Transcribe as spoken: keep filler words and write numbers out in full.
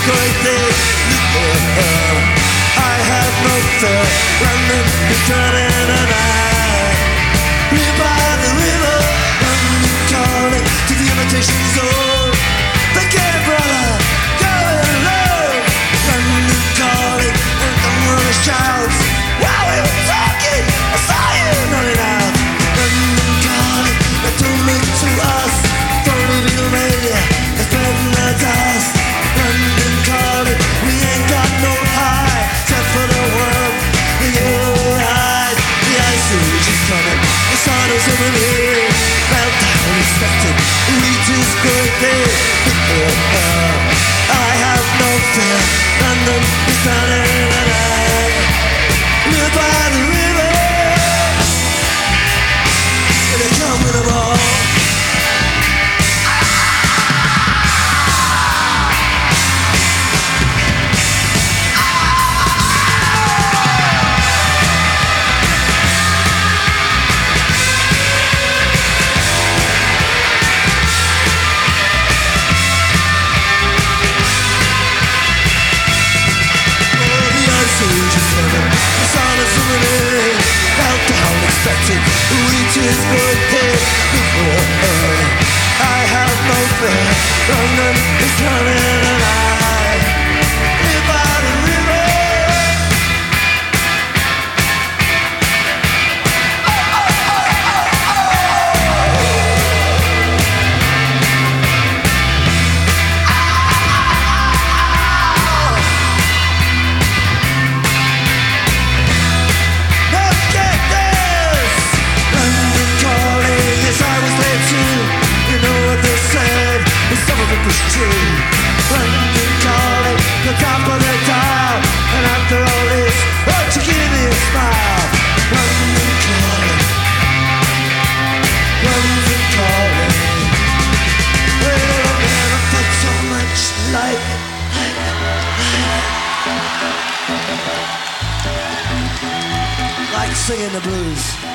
crazy. I have no fear. London is turning and I live by the river. London calling to the imitation zone. They can't brother, go alone. London calling and someone shouts. While we were talking, I saw you running out. London calling, they don't look to us. Don't leave you media, they're spreading the dust. London calling, we ain't got no high, except for the world, the yellow eyes. The ice age is coming, the sun is over here. Meltdown expected, the reach is great. I have no fear, London is turning and I live by the river. And they come with a ball. Reaches good day. I have no fear. London is coming and I live by the river. Let's get this. London calling, yes I was there too. You know what they said, but some of it was true. London calling, the top of the dial. And after all this, won't you give me a smile? London calling, London calling. Well, never put so much light, light, light, like singing the blues.